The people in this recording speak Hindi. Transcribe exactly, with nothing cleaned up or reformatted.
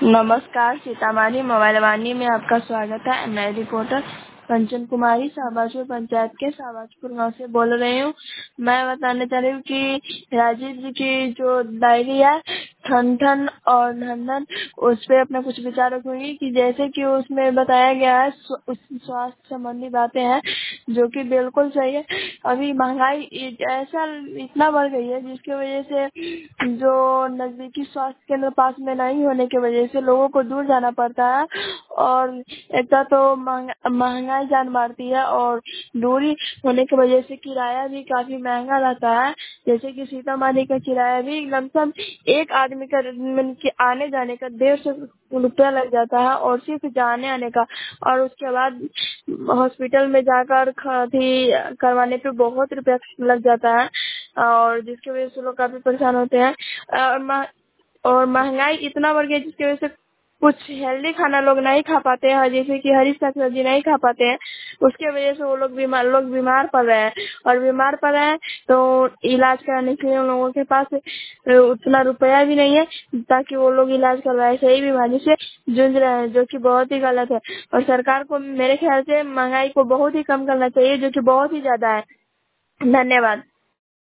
नमस्कार, सीतामढ़ी मोबाइल वाणी में आपका स्वागत है। मैं रिपोर्टर कंचन कुमारी शाहबाजपुर पंचायत के शाहबाजपुर गांव से बोल रही हूँ। मैं बताने चाह रही हूँ कि राजीव जी की जो डायरी है ठन ठन और धन धन, उस पर अपना कुछ विचार रखूंगी कि जैसे कि उसमें बताया गया है स्व- स्वास्थ्य संबंधी बातें हैं जो कि बिल्कुल सही है। अभी महंगाई इ- ऐसा इतना बढ़ गई है जिसकी वजह से जो नजदीकी स्वास्थ्य केंद्र पास में नहीं होने की वजह से लोगों को दूर जाना पड़ता है, और एक तो महंगा- महंगाई जान मारती है, और दूरी होने की वजह से किराया भी काफी महंगा रहता है। जैसे कि सीतामढ़ी का किराया भी लमसम एक आदमी का मतलब कि आने जाने का डेढ़ सौ रुपया लग जाता है, और सिर्फ जाने आने का, और उसके बाद हॉस्पिटल में जाकर अथी करवाने पे बहुत रुपया लग जाता है, और जिसकी वजह से लोग काफी परेशान होते हैं। और मह- और महंगाई इतना बढ़ गया जिसकी वजह से कुछ हेल्दी खाना लोग नहीं खा पाते हैं, जैसे कि हरी साग सब्जी नहीं खा पाते हैं। उसके वजह से वो लोग बीमार लोग बीमार पड़ रहे हैं, और बीमार पड़ रहे हैं तो इलाज कराने के लिए उन लोगों के पास उतना रुपया भी नहीं है ताकि वो लोग इलाज करवाए। सही बीमारी से जूझ रहे हैं, जो कि बहुत ही गलत है। और सरकार को मेरे ख्याल से महंगाई को बहुत ही कम करना चाहिए, जो कि बहुत ही ज्यादा है। धन्यवाद।